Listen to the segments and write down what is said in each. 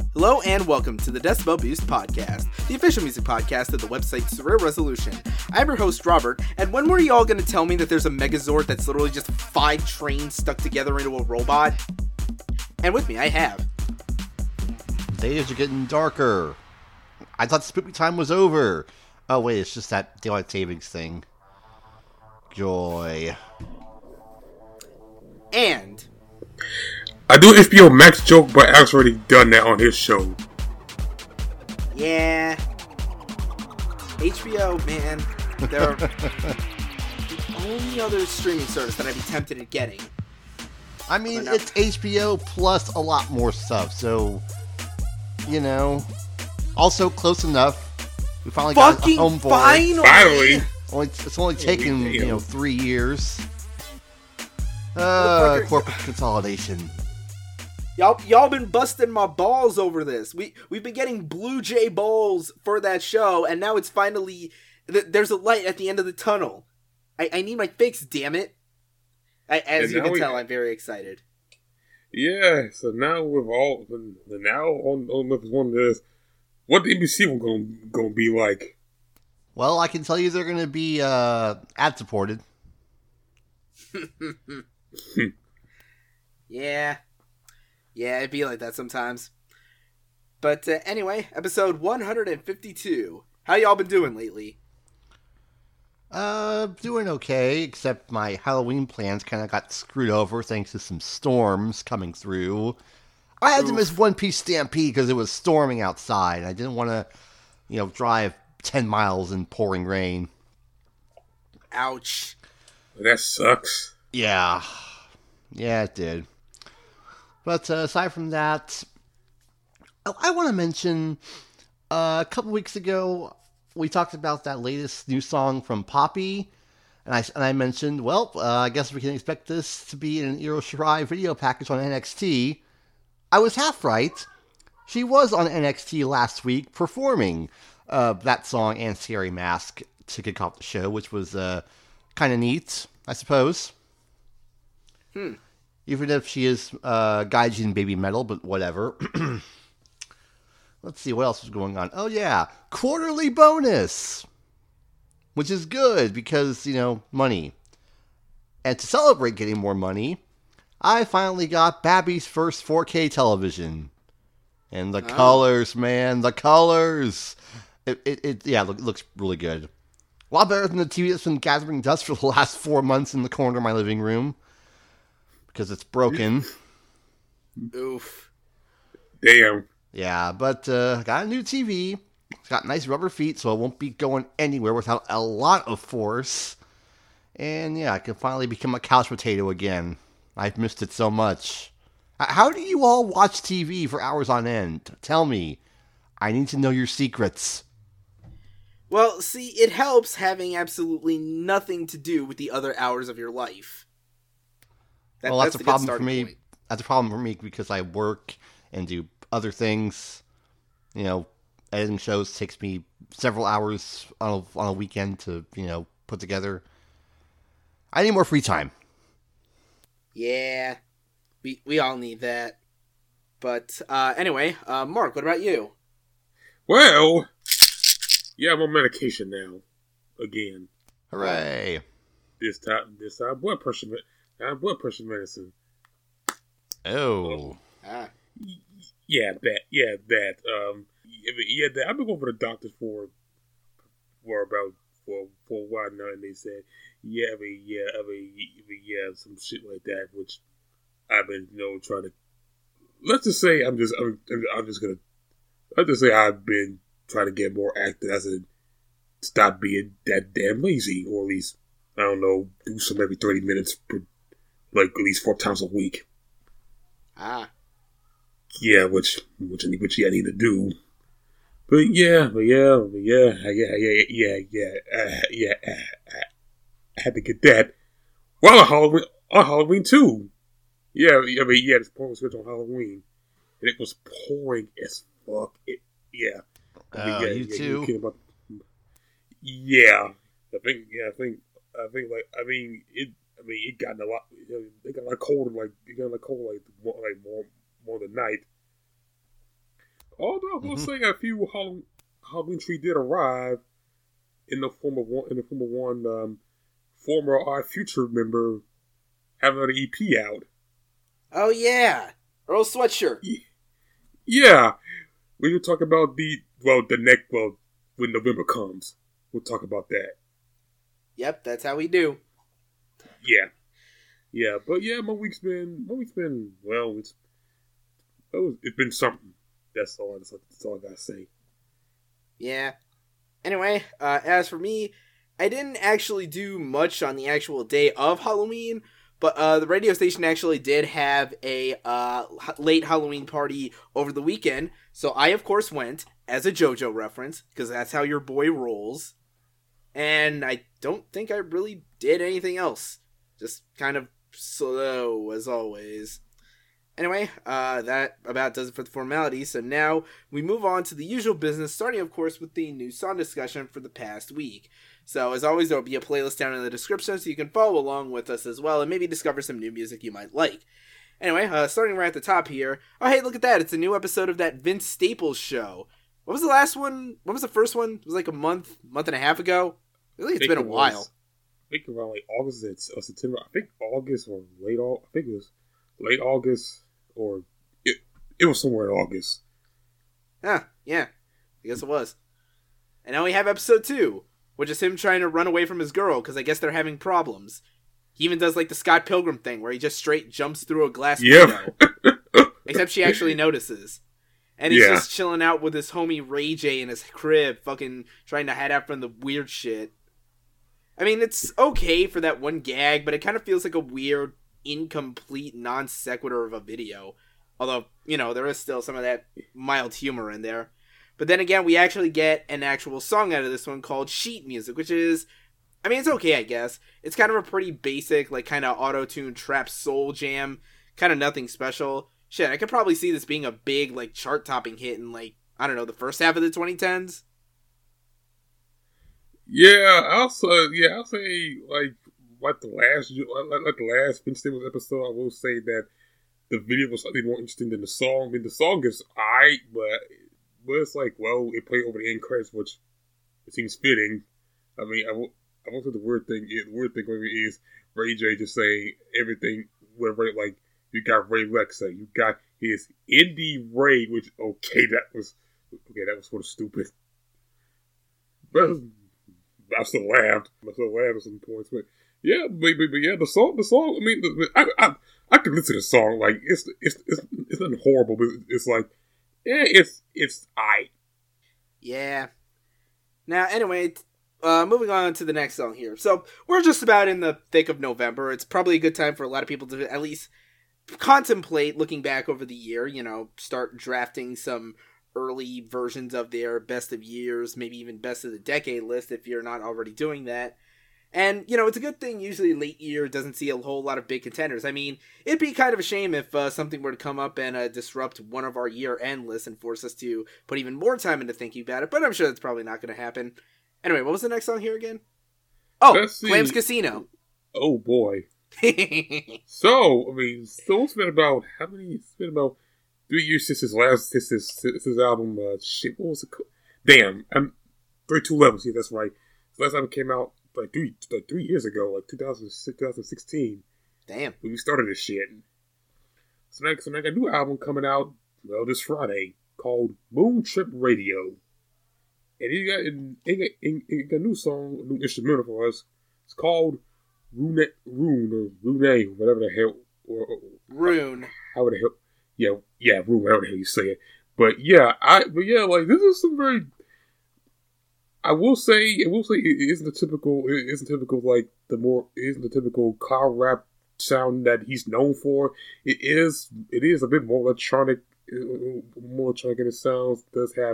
Hello and welcome to the Decibel Boost Podcast, the official music podcast of the website Surreal Resolution. I'm your host, Robert, and when were y'all going to tell me that there's a Megazord that's literally just 5 trains stuck together into a robot? And with me, I have... Days are getting darker. I thought spooky time was over. Oh wait, it's just that daylight savings thing. Joy. And... I do an HBO Max joke, but Alex already done that on his show. Yeah. HBO, man. They're the only other streaming service that I'd be tempted at getting. I mean, it's HBO plus a lot more stuff, so, you know. Also close enough. We finally got a home for it. Finally! It's only taken, 3 years. Corporate consolidation. Y'all been busting my balls over this. We've been getting Blue Jay Bowls for that show, and now it's finally... There's a light at the end of the tunnel. I need my fix, damn it. As you can tell, I'm very excited. Yeah, so now with all... Now on this one is... What the NBC gonna be like? Well, I can tell you they're gonna be ad-supported. Yeah, it'd be like that sometimes. But anyway, episode 152. How y'all been doing lately? Doing okay, except my Halloween plans kind of got screwed over thanks to some storms coming through. I had to miss One Piece Stampede because it was storming outside. I didn't want to, drive 10 miles in pouring rain. Ouch. That sucks. Yeah, it did. But aside from that, I want to mention a couple weeks ago we talked about that latest new song from Poppy, and I mentioned, I guess we can expect this to be an Io Shirai video package on NXT. I was half right. She was on NXT last week performing that song and Scary Mask to kick off the show, which was kind of neat, I suppose. Even if she is Gaijin Baby Metal, but whatever. Let's see, what else is going on? Oh yeah, quarterly bonus! Which is good, because, money. And to celebrate getting more money, I finally got Babby's first 4K television. And the colors, man, the colors! It looks really good. A lot better than the TV that's been gathering dust for the last 4 months in the corner of my living room. Because it's broken. Oof. Damn. Yeah, but got a new TV. It's got nice rubber feet, so it won't be going anywhere without a lot of force. And yeah, I can finally become a couch potato again. I've missed it so much. How do you all watch TV for hours on end? Tell me. I need to know your secrets. Well, see, it helps having absolutely nothing to do with the other hours of your life. That's a problem for me. Point. That's a problem for me because I work and do other things. Editing shows takes me several hours on a weekend to, put together. I need more free time. Yeah, we all need that. But anyway, Mark, what about you? Well, yeah, I'm on medication now. Again. Hooray. This time blood pressure medicine. Oh. Yeah, that. I've been going to the doctor for a while now, and they said, some shit like that, which I've been, trying to. Let's just say I've been trying to get more active. I said, stop being that damn lazy, or at least, I don't know, do some every 30 minutes at least 4 times a week. Yeah, which I need to do. But I had to get that. Well, on Halloween too. This pouring switch on Halloween, and it was pouring as fuck. You too. It got a lot. It got a lot colder. More the night. Although I will say a few Halloween tree did arrive in the form of one former Odd Future member having an EP out. Oh yeah, Earl Sweatshirt. Yeah, we will talk about when November comes. We'll talk about that. Yep, that's how we do. Yeah, but yeah, my week's been well. It's been something. That's all I gotta say. Yeah. Anyway, as for me, I didn't actually do much on the actual day of Halloween, but the radio station actually did have a late Halloween party over the weekend, so I of course went as a JoJo reference because that's how your boy rolls. And I don't think I really did anything else. Just kind of slow as always. Anyway, that about does it for the formalities. So now we move on to the usual business, starting of course with the new song discussion for the past week. So as always, there will be a playlist down in the description so you can follow along with us as well and maybe discover some new music you might like. Anyway, starting right at the top here. Oh hey, look at that. It's a new episode of that Vince Staples show. What was the last one? When was the first one? It was like a month and a half ago. I think it's been a while. I think around like August or September. I think August or late August. I think it was late August or it was somewhere in August. Yeah, I guess it was. And now we have episode 2, which is him trying to run away from his girl because I guess they're having problems. He even does like the Scott Pilgrim thing where he just straight jumps through a glass window. Except she actually notices. And he's just chilling out with his homie Ray J in his crib, fucking trying to hide out from the weird shit. I mean, it's okay for that one gag, but it kind of feels like a weird, incomplete, non sequitur of a video. Although, there is still some of that mild humor in there. But then again, we actually get an actual song out of this one called Sheet Music, which is, I mean, it's okay, I guess. It's kind of a pretty basic, like, kind of auto-tuned trap soul jam. Kind of nothing special. Shit, I could probably see this being a big, like, chart-topping hit in, like, I don't know, the first half of the 2010s. Yeah, I'll say, like the last Vince Staples episode, I will say that the video was slightly more interesting than the song. I mean, the song is alright, but it's like, well, it played over the end credits, which it seems fitting. I mean, I won't say the weird thing. The weird thing maybe is Ray J just saying everything with Ray, like, you got Ray Lexa, you got his Indie Ray, which, that was sort of stupid. But I still laughed. at some points, but yeah, the song. I mean, I could listen to the song. Like it's nothing horrible, but it's like, yeah, it's aight. Yeah. Now, anyway, moving on to the next song here. So we're just about in the thick of November. It's probably a good time for a lot of people to at least contemplate looking back over the year. Start drafting some early versions of their best of years, maybe even best of the decade list if you're not already doing that. And, it's a good thing usually late year doesn't see a whole lot of big contenders. I mean, it'd be kind of a shame if something were to come up and disrupt one of our year-end lists and force us to put even more time into thinking about it, but I'm sure that's probably not going to happen. Anyway, what was the next song here again? Oh, Clams Casino. Oh, boy. So it's been about, it's been about 3 years since his album, what was it called? Damn, 32 Levels, yeah, that's right. The last album came out like 3 years ago, like 2016. Damn. When we started this shit. So now I got a new album coming out, this Friday, called Moon Trip Radio. And he got a new song, a new instrumental for us. It's called Rune, whatever the hell. Rune. How the hell? Yeah, Rune, whatever the hell you say it. But like this is some very. I will say it isn't the typical car rap sound that he's known for. It is a bit more electronic than it sounds. Does have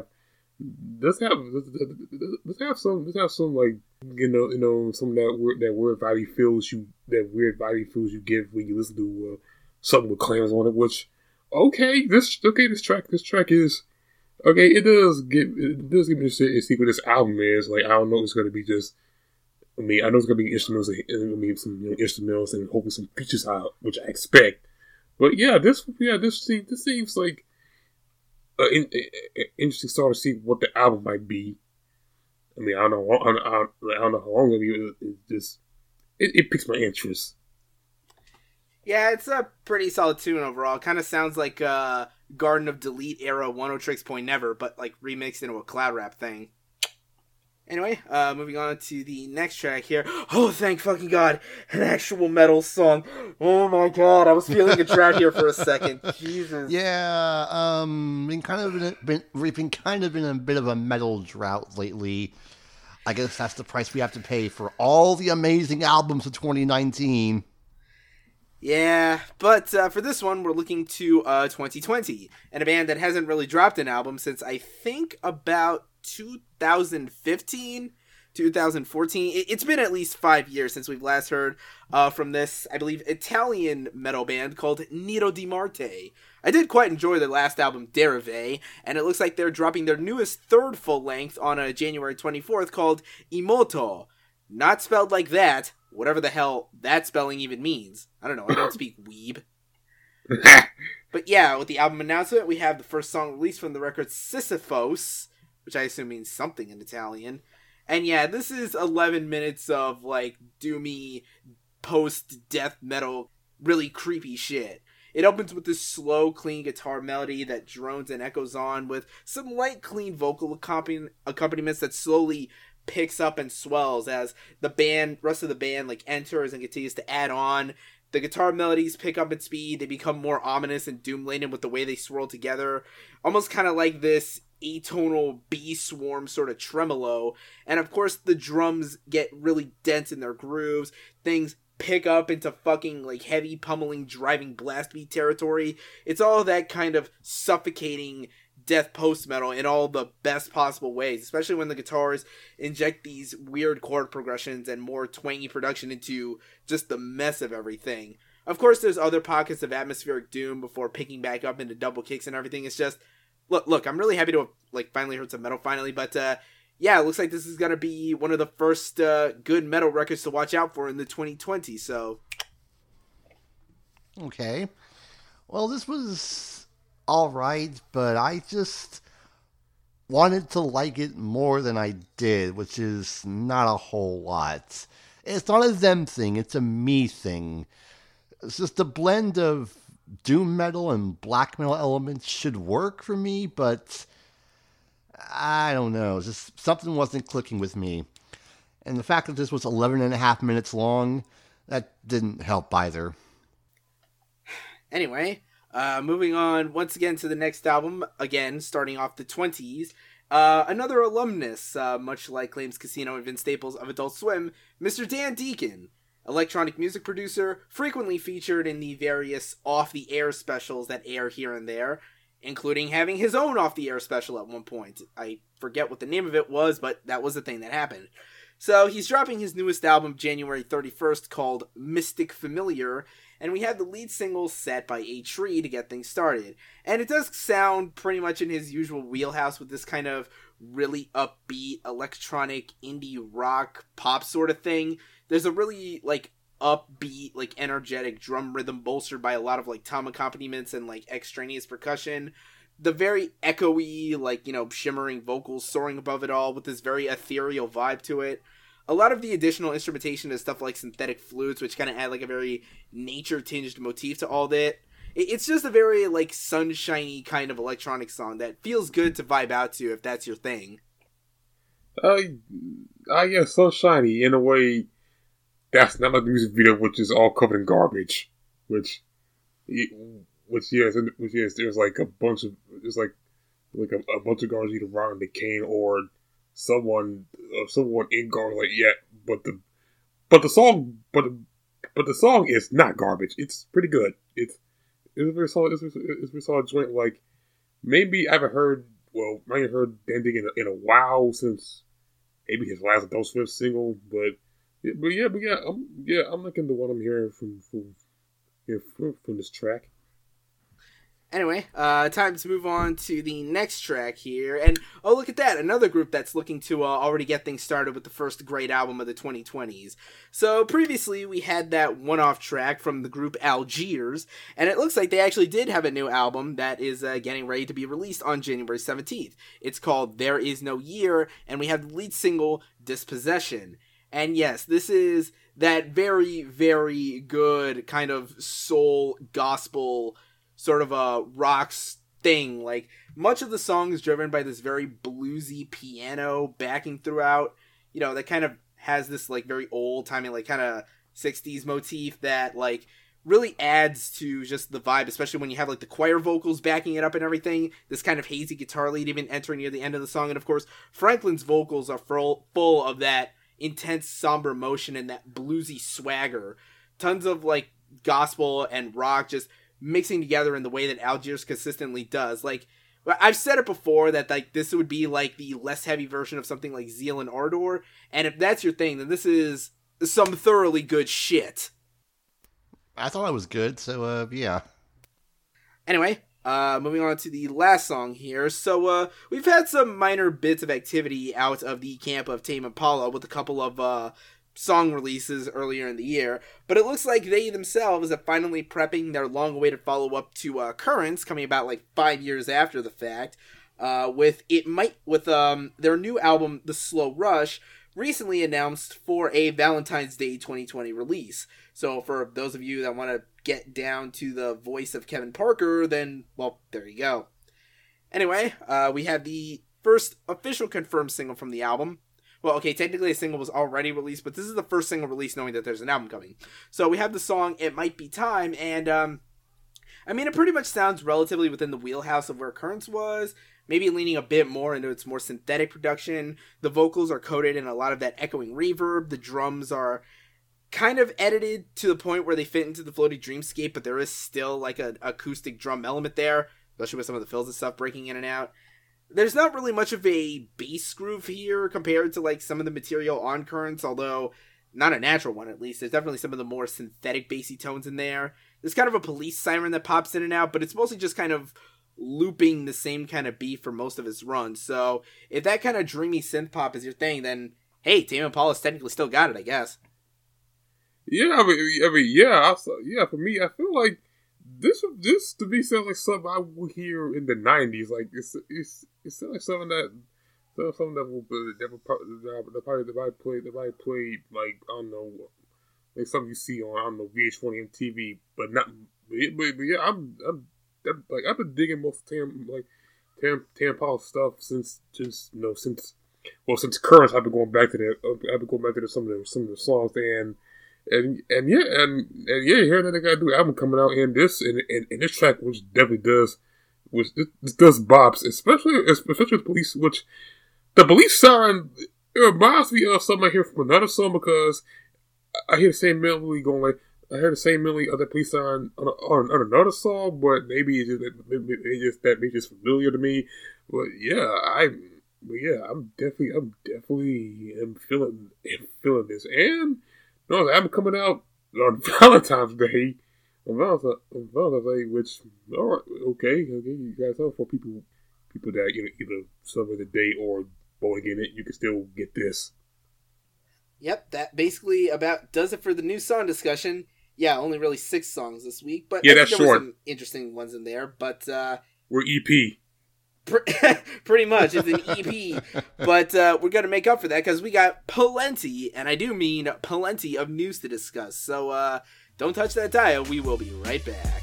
some like some of that weird vibey feels you give when you listen to something with Clams on it. Which this track is. Okay, it does give me a see what this album is. Like, I don't know if it's going to be just. I know it's going to be instrumentals and some instrumentals and hopefully some features out, which I expect. But yeah, this seems like interesting start to see what the album might be. I mean, I don't know. I don't know how long it'll be. It just it piques my interest. Yeah, it's a pretty solid tune overall. Kind of sounds like Garden of Delete era Oneohtrix Point Never, but like remixed into a cloud rap thing. Anyway, moving on to the next track here. Oh, thank fucking God, an actual metal song. Oh my God, I was feeling a drought here for a second. Jesus. Yeah, we've been kind of in a bit of a metal drought lately. I guess that's the price we have to pay for all the amazing albums of 2019. Yeah, but for this one, we're looking to 2020, and a band that hasn't really dropped an album since I think about 2015, 2014. It's been at least 5 years since we've last heard from this, I believe, Italian metal band called Nero di Marte. I did quite enjoy their last album, Derive, and it looks like they're dropping their newest third full-length on January 24th called Imoto. Not spelled like that, whatever the hell that spelling even means. I don't know, I don't speak weeb. But yeah, with the album announcement, we have the first song released from the record, Sisyphos, which I assume means something in Italian. And yeah, this is 11 minutes of, like, doomy, post-death metal, really creepy shit. It opens with this slow, clean guitar melody that drones and echoes on, with some light, clean vocal accompaniments that slowly picks up and swells as the rest of the band, like, enters and continues to add on. The guitar melodies pick up in speed, they become more ominous and doom-laden with the way they swirl together. Almost kind of like this atonal bee swarm sort of tremolo. And of course, the drums get really dense in their grooves. Things pick up into fucking, like, heavy, pummeling, driving blast beat territory. It's all that kind of suffocating death post-metal in all the best possible ways, especially when the guitars inject these weird chord progressions and more twangy production into just the mess of everything. Of course, there's other pockets of atmospheric doom before picking back up into double kicks and everything. It's just, look, I'm really happy to have, like, finally heard some metal finally, but yeah, it looks like this is gonna be one of the first good metal records to watch out for in the 2020, so. Okay. Well, this was alright, but I just wanted to like it more than I did, which is not a whole lot. It's not a them thing, it's a me thing. It's just a blend of doom metal and black metal elements should work for me, but I don't know, just something wasn't clicking with me. And the fact that this was 11 and a half minutes long, that didn't help either. Anyway, moving on once again to the next album, again starting off the 20s. Another alumnus, much like Claims Casino and Vince Staples of Adult Swim, Mr. Dan Deacon, electronic music producer, frequently featured in the various off-the-air specials that air here and there, including having his own off-the-air special at one point. I forget what the name of it was, but that was the thing that happened. So he's dropping his newest album January 31st called Mystic Familiar, and we have the lead single set by A Tree to get things started. And it does sound pretty much in his usual wheelhouse with this kind of really upbeat electronic indie rock pop sort of thing. There's a really, like, upbeat, like, energetic drum rhythm bolstered by a lot of, like, tom accompaniments and, like, extraneous percussion. The very echoey, like, you know, shimmering vocals soaring above it all with this very ethereal vibe to it. A lot of the additional instrumentation is stuff like synthetic flutes, which kind of add, like, a very nature-tinged motif to all that. It's just a very, like, sunshiny kind of electronic song that feels good to vibe out to if that's your thing. Yeah, so shiny in a way. That's not like the music video, which is all covered in garbage. Which yes, there's like a bunch of a bunch of garbage either around the cane or someone in garbage. Like, yeah, but the song is not garbage. It's pretty good. It's a very solid. It's a very solid joint. Like, maybe I haven't heard Dan Deacon in a while since maybe his last Adult Swim single, but I'm liking the one I'm hearing from this track. Anyway, time to move on to the next track here. And, oh, look at that. Another group that's looking to already get things started with the first great album of the 2020s. So, previously, we had that one-off track from the group Algiers. And it looks like they actually did have a new album that is getting ready to be released on January 17th. It's called There Is No Year. And we have the lead single, Dispossession. And yes, this is that very, very good kind of soul gospel sort of a rocks thing. Like, much of the song is driven by this very bluesy piano backing throughout, you know, that kind of has this, like, very old-timey, like, kind of 60s motif that, like, really adds to just the vibe, especially when you have, like, the choir vocals backing it up and everything. This kind of hazy guitar lead even entering near the end of the song. And, of course, Franklin's vocals are full of that intense, somber emotion and that bluesy swagger. Tons of, like, gospel and rock just mixing together in the way that Algiers consistently does. Like, I've said it before that, like, this would be like the less heavy version of something like Zeal and Ardor, and if that's your thing, then this is some thoroughly good shit. I thought it was good, so yeah. Anyway, moving on to the last song here. So we've had some minor bits of activity out of the camp of Tame Impala with a couple of song releases earlier in the year, but it looks like they themselves are finally prepping their long-awaited follow-up to Currents, coming about like 5 years after the fact, with their new album, The Slow Rush, recently announced for a Valentine's Day 2020 release. So for those of you that want to get down to the voice of Kevin Parker, then, well, there you go. Anyway, we have the first official confirmed single from the album. Well, okay, technically a single was already released, but this is the first single released knowing that there's an album coming. So we have the song It Might Be Time, and I mean, it pretty much sounds relatively within the wheelhouse of where Currents was, maybe leaning a bit more into its more synthetic production. The vocals are coated in a lot of that echoing reverb. The drums are kind of edited to the point where they fit into the floaty dreamscape, but there is still like an acoustic drum element there, especially with some of the fills and stuff breaking in and out. There's not really much of a bass groove here compared to like some of the material on Currents, although not a natural one at least. There's definitely some of the more synthetic bassy tones in there. There's kind of a police siren that pops in and out, but it's mostly just kind of looping the same kind of beat for most of its runs. So if that kind of dreamy synth pop is your thing, then hey, Tame Impala's technically still got it, I guess. Yeah, I mean, yeah. For me, I feel like this to me sounds like something I would hear in the '90s. Like it sounds like something that might play like, I don't know, like something you see on, I don't know, VH1 MTV, but not. But yeah, I've been digging most of Tame Impala stuff since Currents. I've been going back to that. I've been going back to some of the songs and hearing that they got a new album coming out, and this track, which definitely does bops, especially the police, which the police sound, it reminds me of something I hear from another song, because I hear the same melody going like, I heard the same melody of the police sound on another song, but maybe it's just familiar to me. But I'm definitely feeling this. And no, the album coming out on Valentine's Day. On Valentine's Day, which, all right, okay, you guys know, for people that, you know, either celebrate the day or born again it, you can still get this. Yep, that basically about does it for the new song discussion. Yeah, only really 6 songs this week, but yeah, I that's think there short. were some interesting ones in there. But we're EP. Pretty much, it's an EP, but we're gonna make up for that because we got plenty, and I do mean plenty, of news to discuss. So don't touch that dial. We will be right back.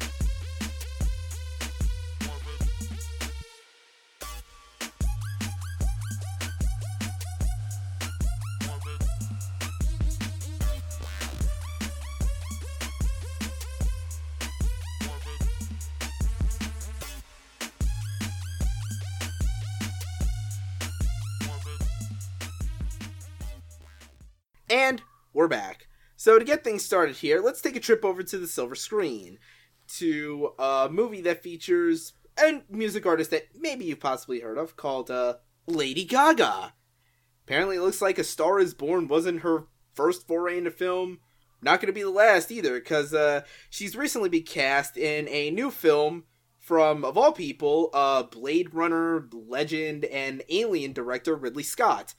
And we're back. So to get things started here, let's take a trip over to the silver screen, to a movie that features a music artist that maybe you've possibly heard of, called Lady Gaga. Apparently it looks like A Star Is Born wasn't her first foray into film. Not going to be the last either, because she's recently been cast in a new film from, of all people, Blade Runner legend and Alien director Ridley Scott.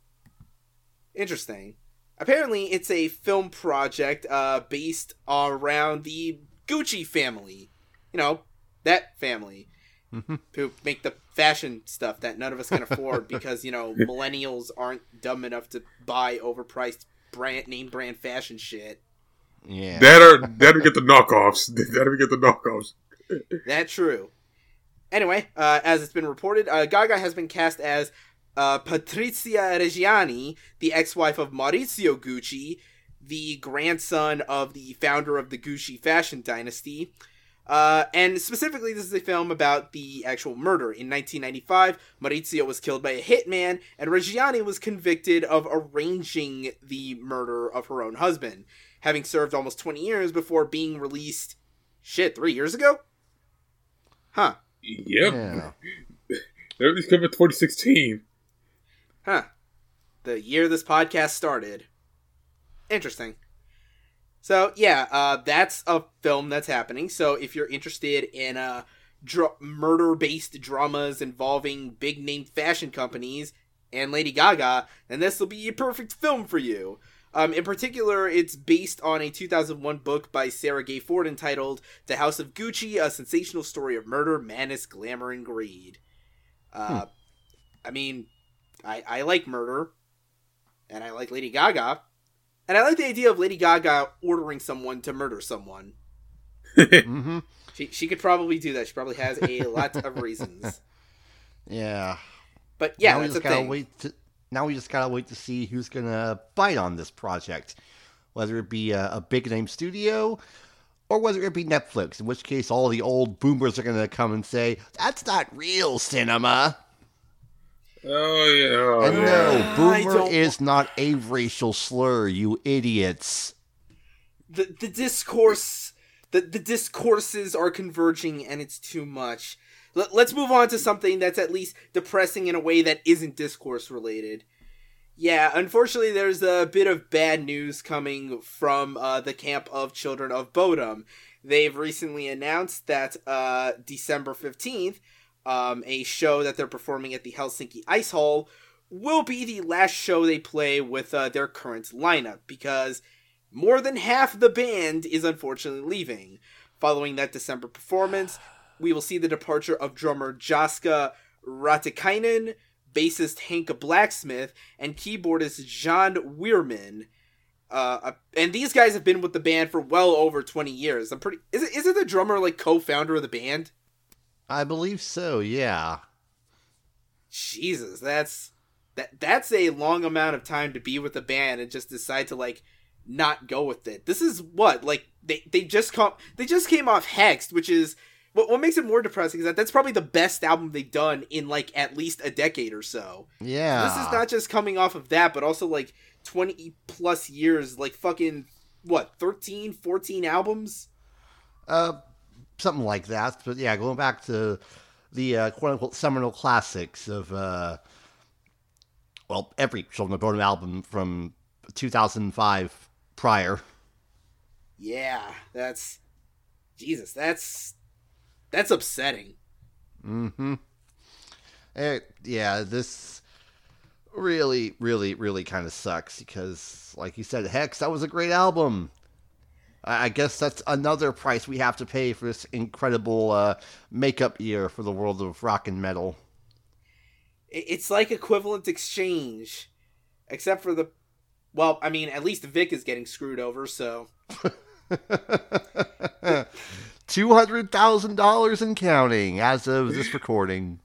Interesting. Apparently, it's a film project based around the Gucci family. You know, that family. Who make the fashion stuff that none of us can afford because, you know, millennials aren't dumb enough to buy overpriced name brand fashion shit. Yeah. That'll get the knockoffs. That'll get the knockoffs. That's true. Anyway, as it's been reported, Gaga has been cast as Patrizia Reggiani, the ex-wife of Maurizio Gucci, the grandson of the founder of the Gucci fashion dynasty. And specifically, this is a film about the actual murder. In 1995, Maurizio was killed by a hitman, and Reggiani was convicted of arranging the murder of her own husband, having served almost 20 years before being released, 3 years ago? Huh. Yep. Yeah. That was covered 2016. Huh. The year this podcast started. Interesting. So, yeah, that's a film that's happening. So, if you're interested in murder-based dramas involving big-name fashion companies and Lady Gaga, then this will be a perfect film for you. In particular, it's based on a 2001 book by Sarah Gay Ford entitled The House of Gucci, A Sensational Story of Murder, Madness, Glamour, and Greed. I mean, I like murder, and I like Lady Gaga. And I like the idea of Lady Gaga ordering someone to murder someone. Mm-hmm. She could probably do that. She probably has a lot of reasons. Yeah. But yeah, now that's the thing. Now we just gotta wait to see who's gonna bite on this project. Whether it be a big name studio, or whether it be Netflix, in which case all the old boomers are gonna come and say, "That's not real cinema." Oh, yeah. And no, boomer is not a racial slur, you idiots. The discourse, the discourses are converging, and it's too much. Let's move on to something that's at least depressing in a way that isn't discourse related. Yeah, unfortunately, there's a bit of bad news coming from the camp of Children of Bodom. They've recently announced that December 15th, a show that they're performing at the Helsinki Ice Hall, will be the last show they play with their current lineup, because more than half the band is unfortunately leaving. Following that December performance, we will see the departure of drummer Jaska Ratikainen, bassist Hank Blacksmith, and keyboardist John Weirman. And these guys have been with the band for well over 20 years. Isn't the drummer like co-founder of the band? I believe so, yeah. Jesus, that's a long amount of time to be with the band and just decide to like not go with it. This is what, like, they just came off Hexed, which is what makes it more depressing is that that's probably the best album they've done in like at least a decade or so. Yeah. So this is not just coming off of that, but also like 20 plus years, like fucking 13, 14 albums? Something like that. But yeah, going back to the quote-unquote seminal classics of, every Children of Bodom album from 2005 prior. Yeah, that's upsetting. Mm-hmm. This really, really, really kind of sucks because, like you said, Hex, that was a great album. I guess that's another price we have to pay for this incredible makeup year for the world of rock and metal. It's like equivalent exchange, except for at least Vic is getting screwed over, so. $200,000 and counting as of this recording.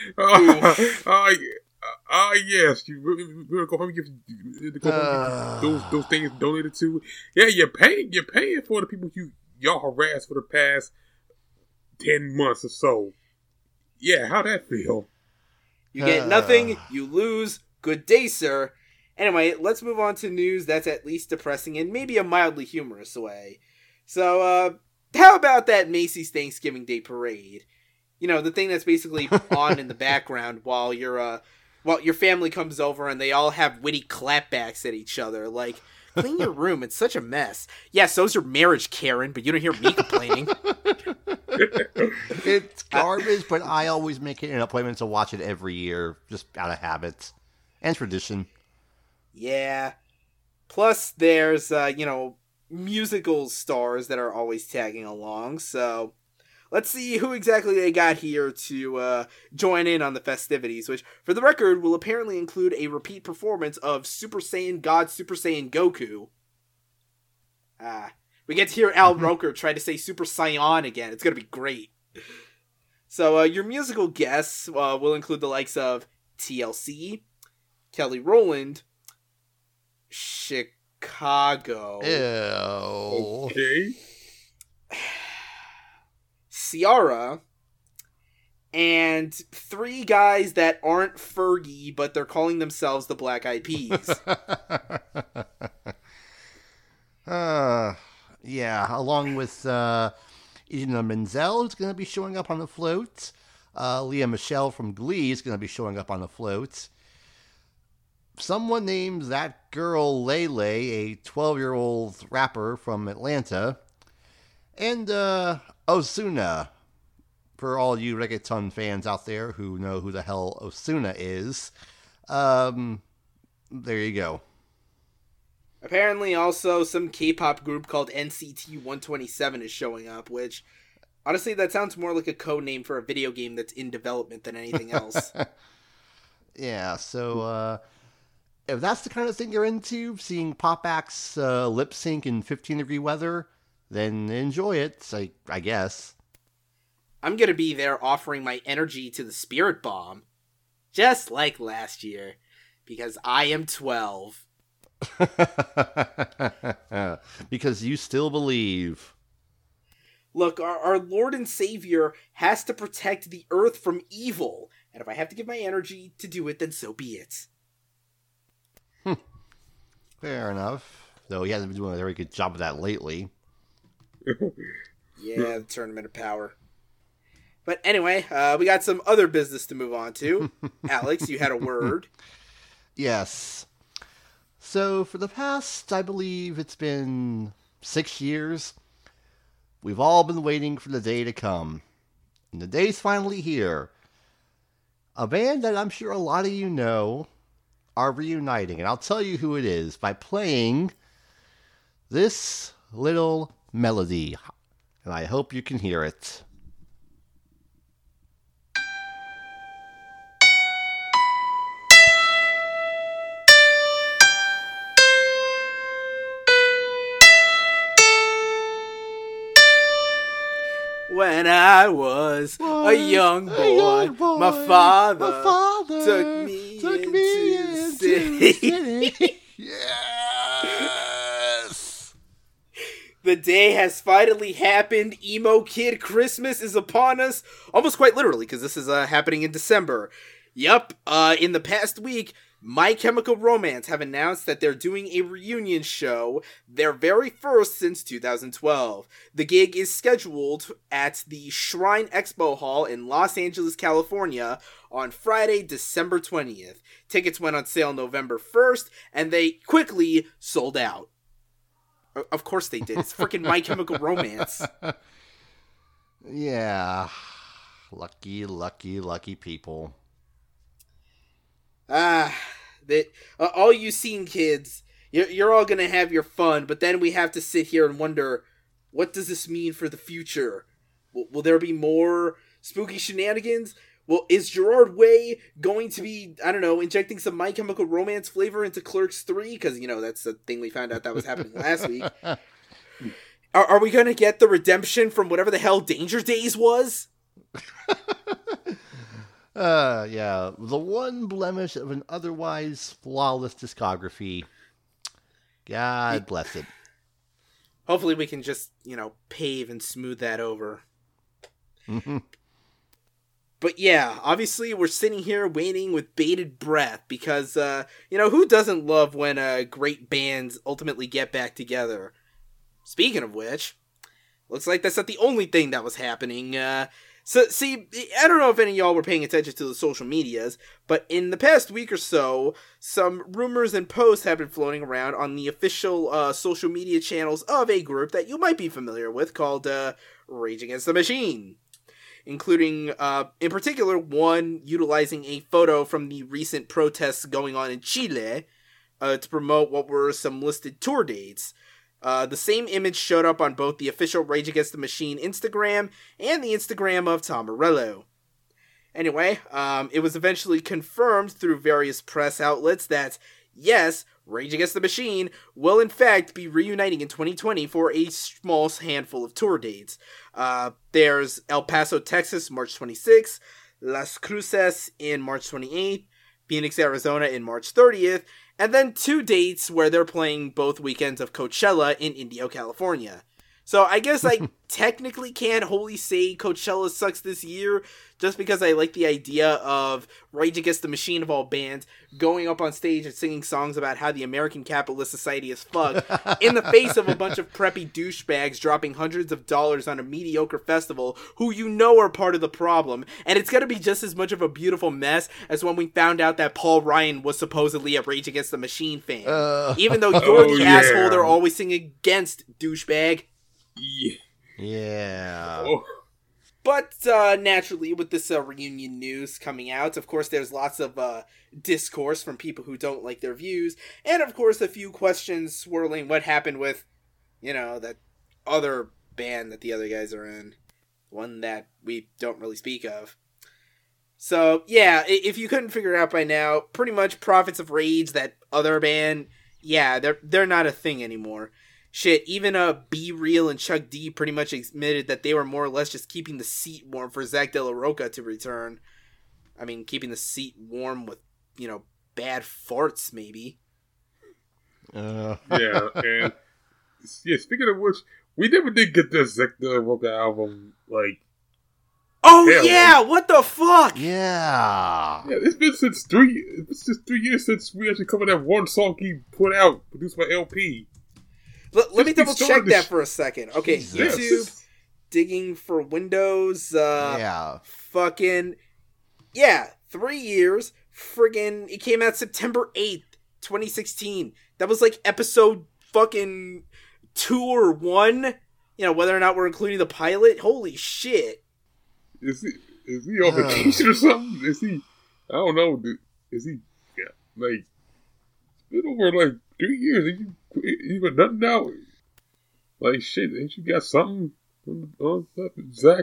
Yes. You gonna go home and get those things donated to. Yeah, you're paying for the people y'all harassed for the past 10 months or so. Yeah, how'd that feel? You get nothing, you lose. Good day, sir. Anyway, let's move on to news that's at least depressing in maybe a mildly humorous way. So, how about that Macy's Thanksgiving Day Parade? You know, the thing that's basically on in the background while you're Well, your family comes over and they all have witty clapbacks at each other, like, clean your room, it's such a mess. Yeah, so's your marriage, Karen, but you don't hear me complaining. It's garbage, but I always make it an appointment to watch it every year, just out of habit and tradition. Yeah. Plus, there's, musical stars that are always tagging along, so let's see who exactly they got here to join in on the festivities, which, for the record, will apparently include a repeat performance of Super Saiyan God Super Saiyan Goku. We get to hear Al Roker try to say Super Saiyan again. It's gonna be great. So, your musical guests will include the likes of TLC, Kelly Rowland, Chicago. Ew. Okay. Ciara, and 3 guys that aren't Fergie, but they're calling themselves the Black Eyed Peas. Yeah, along with Idina Menzel, who's going to be showing up on the float. Leah Michelle from Glee is going to be showing up on the float. Someone named That Girl Lele, a 12-year-old rapper from Atlanta. And Ozuna, for all you reggaeton fans out there who know who the hell Ozuna is. There you go. Apparently also some K-pop group called NCT 127 is showing up, which, honestly, that sounds more like a code name for a video game that's in development than anything else. Yeah, so if that's the kind of thing you're into, seeing pop acts lip sync in 15-degree weather, then enjoy it, I guess. I'm gonna be there offering my energy to the Spirit Bomb, just like last year, because I am 12. Because you still believe. Look, our Lord and Savior has to protect the earth from evil, and if I have to give my energy to do it, then so be it. Fair enough. Though he hasn't been doing a very good job of that lately. Yeah, the Tournament of Power. But anyway, we got some other business to move on to. Alex, you had a word. Yes. So for the past, I believe it's been 6 years, we've all been waiting for the day to come. And the day's finally here. A band that I'm sure a lot of you know are reuniting. And I'll tell you who it is by playing this little melody. And I hope you can hear it. When I was a young boy, my father took me into the city. Yes! The day has finally happened. Emo Kid Christmas is upon us. Almost quite literally, because this is happening in December. Yup, in the past week, My Chemical Romance have announced that they're doing a reunion show, their very first since 2012. The gig is scheduled at the Shrine Expo Hall in Los Angeles, California on Friday, December 20th. Tickets went on sale November 1st, and they quickly sold out. Of course they did. It's freaking My Chemical Romance. Yeah. Lucky, lucky, lucky people. All you scene kids, you're all gonna have your fun, but then we have to sit here and wonder, what does this mean for the future? Will there be more spooky shenanigans? Well, is Gerard Way going to be, I don't know, injecting some My Chemical Romance flavor into Clerks 3? Because, that's the thing we found out that was happening last week. Are we gonna get the redemption from whatever the hell Danger Days was? Yeah, the one blemish of an otherwise flawless discography. God bless it. Hopefully we can just, pave and smooth that over. Mm-hmm. But yeah, obviously we're sitting here waiting with bated breath because, who doesn't love when great bands ultimately get back together? Speaking of which, looks like that's not the only thing that was happening. So, see, I don't know if any of y'all were paying attention to the social medias, but in the past week or so, some rumors and posts have been floating around on the official social media channels of a group that you might be familiar with called Rage Against the Machine. Including, in particular, one utilizing a photo from the recent protests going on in Chile to promote what were some listed tour dates. The same image showed up on both the official Rage Against the Machine Instagram and the Instagram of Tom Morello. Anyway, it was eventually confirmed through various press outlets that, yes, Rage Against the Machine will in fact be reuniting in 2020 for a small handful of tour dates. There's El Paso, Texas, March 26th, Las Cruces in March 28th, Phoenix, Arizona in March 30th, and then 2 dates where they're playing both weekends of Coachella in Indio, California. So I guess I technically can't wholly say Coachella sucks this year, just because I like the idea of Rage Against the Machine of all bands going up on stage and singing songs about how the American capitalist society is fucked in the face of a bunch of preppy douchebags dropping hundreds of dollars on a mediocre festival who you know are part of the problem. And it's gonna be just as much of a beautiful mess as when we found out that Paul Ryan was supposedly a Rage Against the Machine fan. Even though you're the asshole they're always singing against, douchebag. Yeah. Oh. But naturally, with this reunion news coming out, of course, there's lots of discourse from people who don't like their views, and of course, a few questions swirling what happened with, that other band that the other guys are in, one that we don't really speak of. So, yeah, if you couldn't figure it out by now, pretty much Prophets of Rage, that other band, yeah, they're not a thing anymore. Shit, even Be Real and Chuck D pretty much admitted that they were more or less just keeping the seat warm for Zach De La Rocha to return. I mean, keeping the seat warm with, bad farts, maybe. Yeah, and speaking of which, we never did get the Zach De La Rocha album, Oh yeah, what the fuck? Yeah. Yeah, it's been since 3 years since we actually covered that one song he put out, produced by LP. Let me double check that for a second. Okay, Jesus. YouTube, digging for Windows, fucking, 3 years, friggin', it came out September 8th, 2016. That was like episode fucking 2 or 1, whether or not we're including the pilot. Holy shit. Is he on vacation or something? Is he, I don't know, is he, it's been over 3 years, you got nothing now. Shit, ain't you got something on Zach?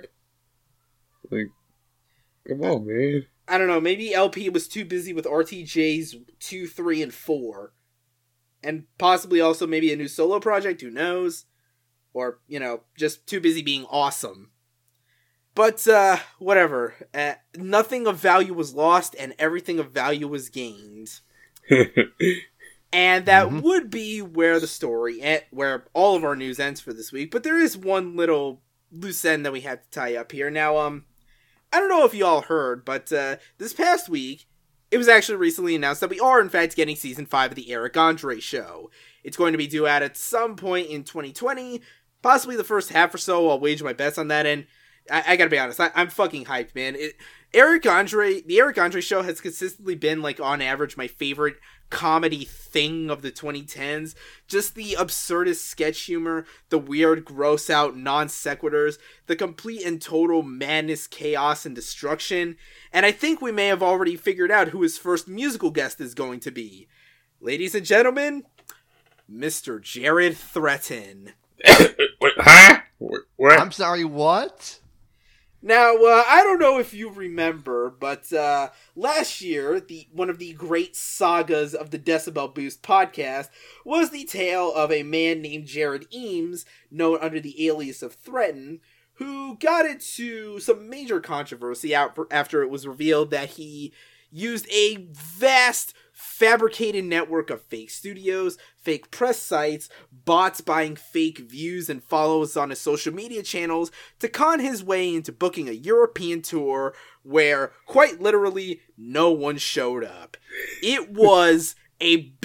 Come on, man. I don't know, maybe LP was too busy with RTJ's 2, 3, and 4. And possibly also maybe a new solo project, who knows? Or, just too busy being awesome. But, whatever. Nothing of value was lost, and everything of value was gained. And that would be where the story, where all of our news ends for this week. But there is one little loose end that we have to tie up here. Now, I don't know if you all heard, but this past week, it was actually recently announced that we are, in fact, getting Season 5 of The Eric Andre Show. It's going to be due out at some point in 2020, possibly the first half or so. I'll wager my bets on that, and I gotta be honest, I'm fucking hyped, man. The Eric Andre Show has consistently been, on average, my favorite comedy thing of the 2010s. Just the absurdist sketch humor, the weird, gross out non sequiturs, the complete and total madness, chaos, and destruction. And I think we may have already figured out who his first musical guest is going to be. Ladies and gentlemen, Mr. Jared Threatin. Wait, huh? What? I'm sorry, what? Now, I don't know if you remember, but last year, one of the great sagas of the Decibel Boost podcast was the tale of a man named Jared Eames, known under the alias of Threatin, who got into some major controversy after it was revealed that he used a vast fabricated network of fake studios, fake press sites, bots buying fake views and follows on his social media channels to con his way into booking a European tour where, quite literally, no one showed up. It was a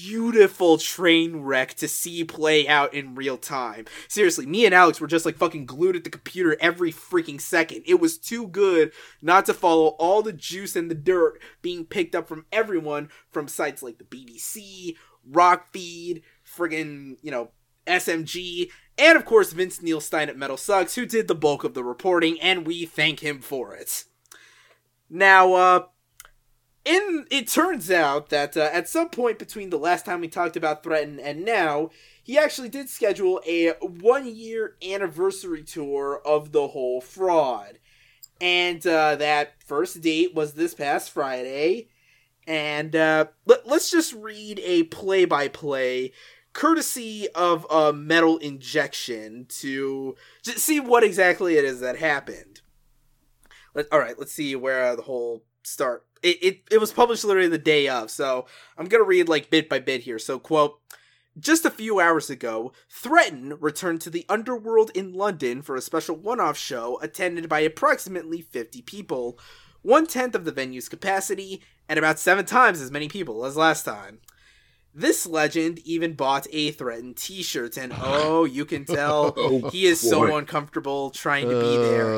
beautiful train wreck to see play out in real time. Seriously, me and Alex were just like fucking glued at the computer every freaking second. It was too good not to follow all the juice and the dirt being picked up from everyone from sites like the BBC, Rockfeed, friggin', SMG, and of course Vince Neil Stein at Metal Sucks, who did the bulk of the reporting, and we thank him for it. Now, it turns out that at some point between the last time we talked about Threaten and now, he actually did schedule a 1-year anniversary tour of the whole fraud. And that first date was this past Friday. And let's just read a play-by-play courtesy of a Metal Injection to just see what exactly it is that happened. Alright, let's see where the whole start. It was published literally the day of, so I'm gonna read like bit by bit here. So, quote, just a few hours ago, Threaten returned to the Underworld in London for a special one-off show attended by approximately 50 people, 1/10 of the venue's capacity, and about 7 times as many people as last time. This legend even bought a Threaten t-shirt, and you can tell he is so uncomfortable trying to be there.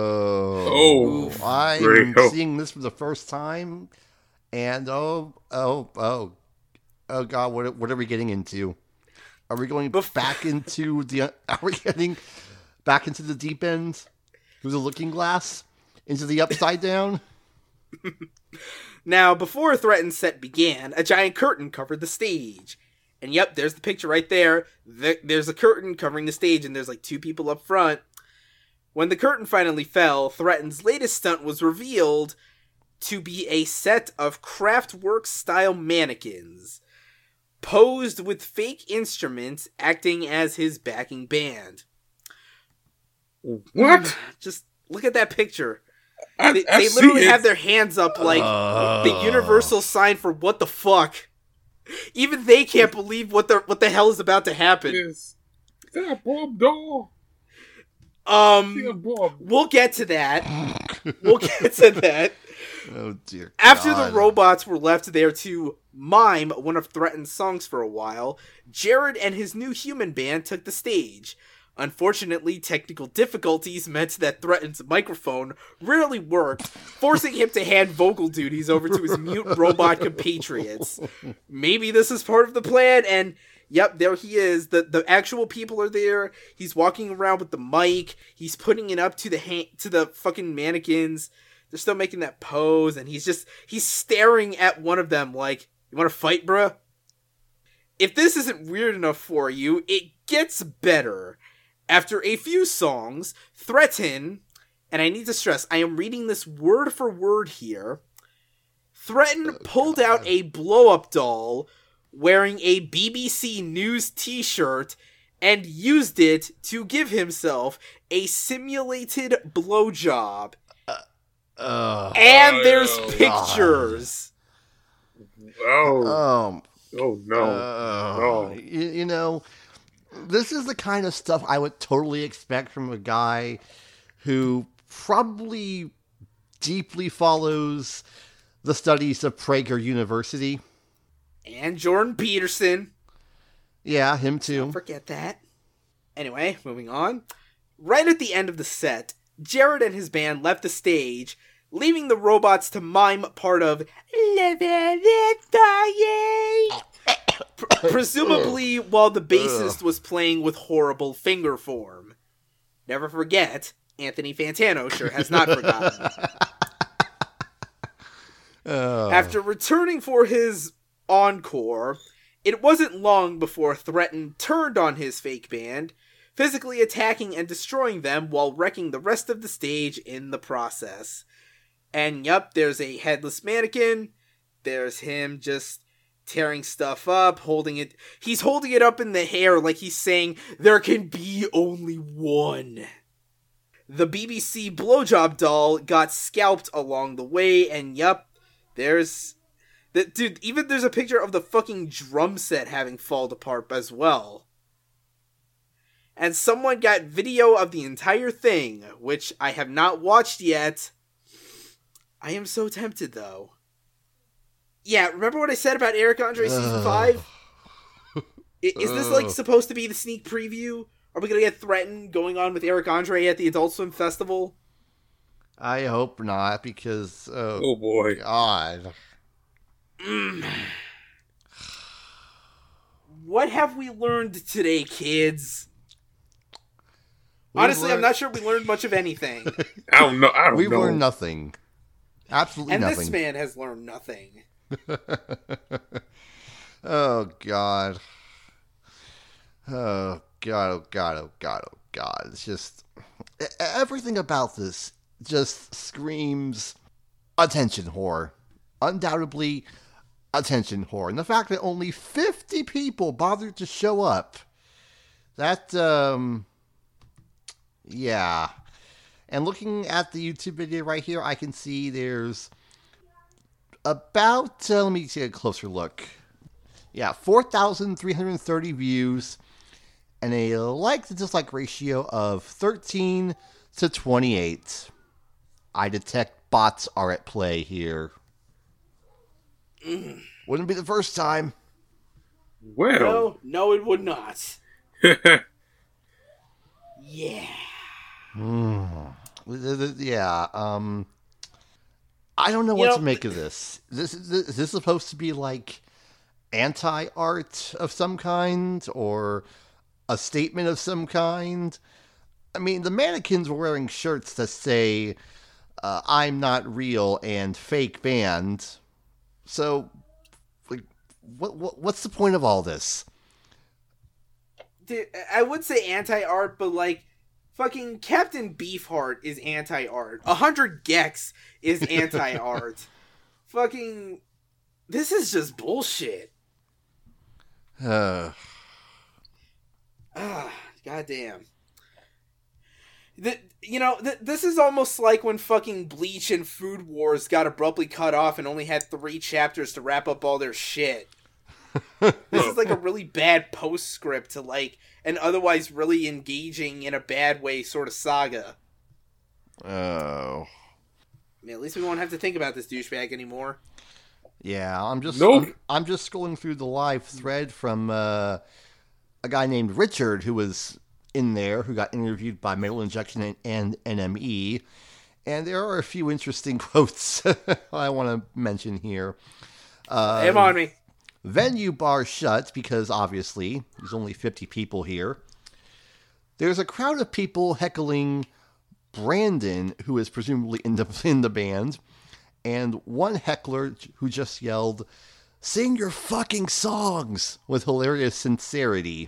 I'm seeing this for the first time, and oh god, what are we getting into? Are we going back into the? Are we getting back into the deep end through the looking glass into the upside down? Now, before Threaten's set began, a giant curtain covered the stage. And yep, there's the picture right there. There's a curtain covering the stage, and there's like 2 people up front. When the curtain finally fell, Threaten's latest stunt was revealed to be a set of Kraftwerk-style mannequins, posed with fake instruments acting as his backing band. What? Just look at that picture. They literally have their hands up like the universal sign for what the fuck. Even they can't believe what the hell is about to happen. Is that Bob doll? We'll get to that. Oh dear. After God. the robots were left there to mime one of Threaten's songs for a while, Jared and his new human band took the stage. Unfortunately, technical difficulties meant that Threaten's microphone rarely worked, forcing him to hand vocal duties over to his mute robot compatriots. Maybe this is part of the plan, and yep, there he is. The actual people are there. He's walking around with the mic. He's putting it up to the fucking mannequins. They're still making that pose, and he's staring at one of them like, "You want to fight, bruh?" If this isn't weird enough for you, it gets better. After a few songs, Threaten, and I need to stress, I am reading this word for word here, Threaten pulled out a blow-up doll wearing a BBC News t-shirt and used it to give himself a simulated blowjob. And there's pictures. Oh no. You know, this is the kind of stuff I would totally expect from a guy who probably deeply follows the studies of Prager University. And Jordan Peterson. Yeah, him too. Don't forget that. Anyway, moving on. Right at the end of the set, Jared and his band left the stage, leaving the robots to mime part of presumably while the bassist was playing with horrible finger form. Never forget, Anthony Fantano sure has not forgotten. After returning for his encore, it wasn't long before Threaten turned on his fake band, physically attacking and destroying them while wrecking the rest of the stage in the process. And yup, there's a headless mannequin, there's him just tearing stuff up, holding it. He's holding it up in the air like he's saying, "There can be only one." The BBC blowjob doll got scalped along the way, and yup, there's a picture of the fucking drum set having fallen apart as well. And someone got video of the entire thing, which I have not watched yet. I am so tempted, though. Yeah, remember what I said about Eric Andre Season 5? Is this like supposed to be the sneak preview? Are we gonna get threatened going on with Eric Andre at the Adult Swim Festival? I hope not, because oh boy, God. What have we learned today, kids? Honestly, I'm not sure we learned much of anything. I don't know. We've learned nothing. Absolutely nothing. And this man has learned nothing. Oh, God. Oh, God, oh, God, oh, God, oh, God. It's just... everything about this just screams attention whore. Undoubtedly, attention whore. And the fact that only 50 people bothered to show up. That, yeah. And looking at the YouTube video right here, I can see there's about, let me take a closer look. Yeah, 4,330 views and a like to dislike ratio of 13 to 28. I detect bots are at play here. Wouldn't be the first time. Well. No, it would not. Yeah. Yeah, I don't know what to make of this. Is this supposed to be like anti-art of some kind or a statement of some kind? I mean, the mannequins were wearing shirts that say I'm not real and fake band. So, like, what's the point of all this? Dude, I would say anti-art, but like, fucking Captain Beefheart is anti-art. 100 Gex is anti-art. Fucking, this is just bullshit. Goddamn. This is almost like when fucking Bleach and Food Wars got abruptly cut off and only had 3 chapters to wrap up all their shit. This is like a really bad postscript to like an otherwise really engaging in a bad way sort of saga. Oh. I mean, at least we won't have to think about this douchebag anymore. Yeah, I'm just Nope. I'm just scrolling through the live thread from a guy named Richard who was in there, who got interviewed by Metal Injection and NME, and there are a few interesting quotes I want to mention here. Shame on me. Venue bar shut because obviously there's only 50 people here. There's a crowd of people heckling Brandon, who is presumably in the band, and one heckler who just yelled, "Sing your fucking songs," with hilarious sincerity.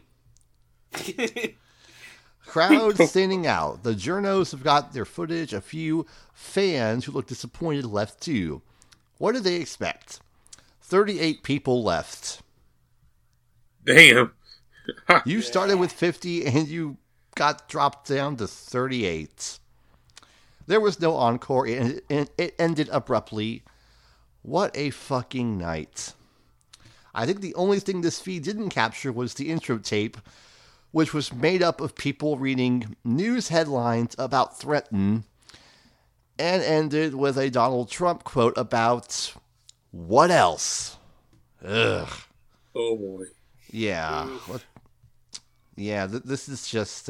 Crowd standing out. The journos have got their footage. A few fans who look disappointed left too. What did they expect? 38 people left. Damn. You started with 50 and you got dropped down to 38. There was no encore and it ended abruptly. What a fucking night. I think the only thing this feed didn't capture was the intro tape, which was made up of people reading news headlines about Threaten and ended with a Donald Trump quote about what else? Ugh. Oh boy. Yeah. Yeah, this is just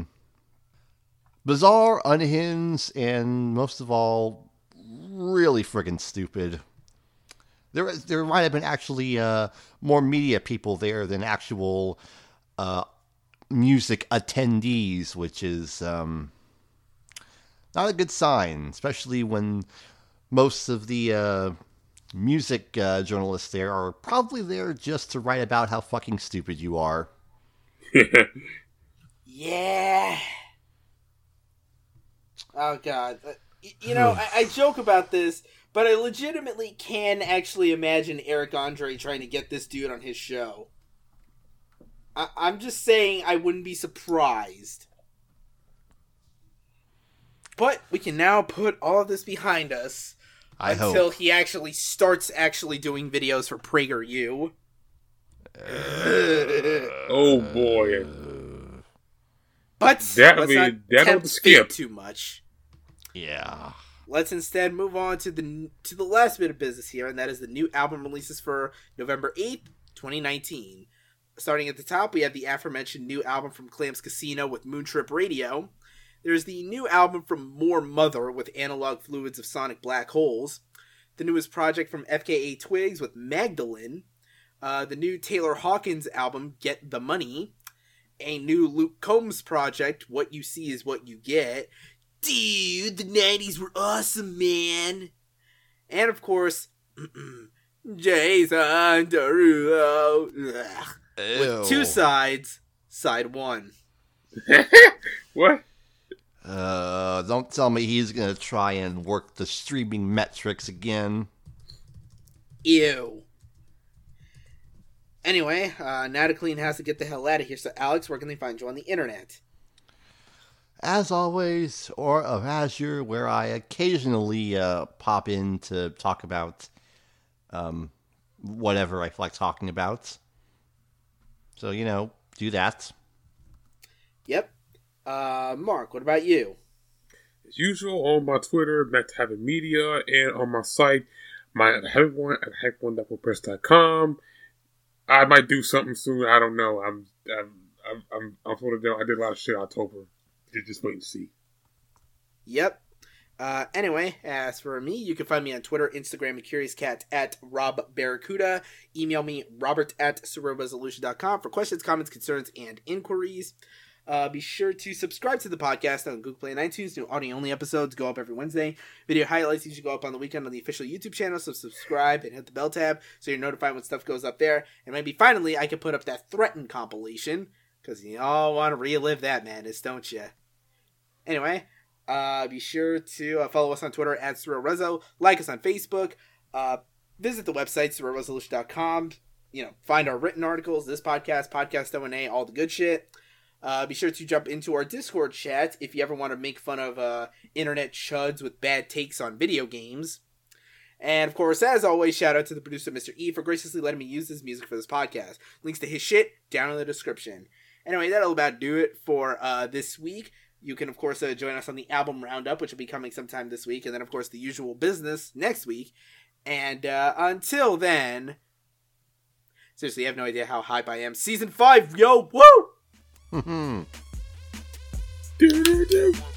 bizarre, unhinged, and most of all, really friggin' stupid. There might have been actually more media people there than actual music attendees, which is not a good sign, especially when most of the music journalists there are probably there just to write about how fucking stupid you are. Yeah. Oh, God. I joke about this, but I legitimately can actually imagine Eric Andre trying to get this dude on his show. I'm just saying I wouldn't be surprised. But we can now put all of this behind us until he actually starts doing videos for PragerU. Oh boy. But let's not tempt fate too much. Yeah. Let's instead move on to the last bit of business here, and that is the new album releases for November 8th, 2019. Starting at the top, we have the aforementioned new album from Clams Casino with Moontrip Radio. There's the new album from More Mother with Analog Fluids of Sonic Black Holes. The newest project from FKA Twigs with Magdalene. The new Taylor Hawkins album, Get the Money. A new Luke Combs project, What You See Is What You Get. Dude, the 90s were awesome, man. And of course, Jason Derulo. With two sides, side one. What? Don't tell me he's gonna try and work the streaming metrics again. Ew. Anyway, Nataclean has to get the hell out of here, so Alex, where can they find you on the internet? As always, or of Azure, where I occasionally pop in to talk about whatever I feel like talking about. So, do that. Yep. Mark, what about you? As usual, on my Twitter, Matt Having Media, and on my site, my Having One at hack1.wordpress.com. I might do something soon. I don't know. I'm sort of down. I did a lot of shit in October. Just wait and see. Yep. Anyway, as for me, you can find me on Twitter, Instagram, and CuriousCat at Rob Barracuda. Email me, robert@surrealresolution.com for questions, comments, concerns, and inquiries. Be sure to subscribe to the podcast on Google Play and iTunes. New audio-only episodes go up every Wednesday. Video highlights usually go up on the weekend on the official YouTube channel, so subscribe and hit the bell tab so you're notified when stuff goes up there. And maybe finally I can put up that Threaten compilation, because you all want to relive that madness, don't you? Anyway, be sure to follow us on Twitter at SurrealRezo, like us on Facebook, visit the website, surrealresolution.com, find our written articles, this podcast, Podcast O&A, all the good shit. Be sure to jump into our Discord chat if you ever want to make fun of internet chuds with bad takes on video games. And of course, as always, shout out to the producer, Mr. E, for graciously letting me use his music for this podcast. Links to his shit down in the description. Anyway, that'll about do it for this week. You can, of course, join us on the album roundup, which will be coming sometime this week. And then, of course, the usual business next week. And until then, seriously, I have no idea how hype I am. Season 5, yo, woo! Do-do-do.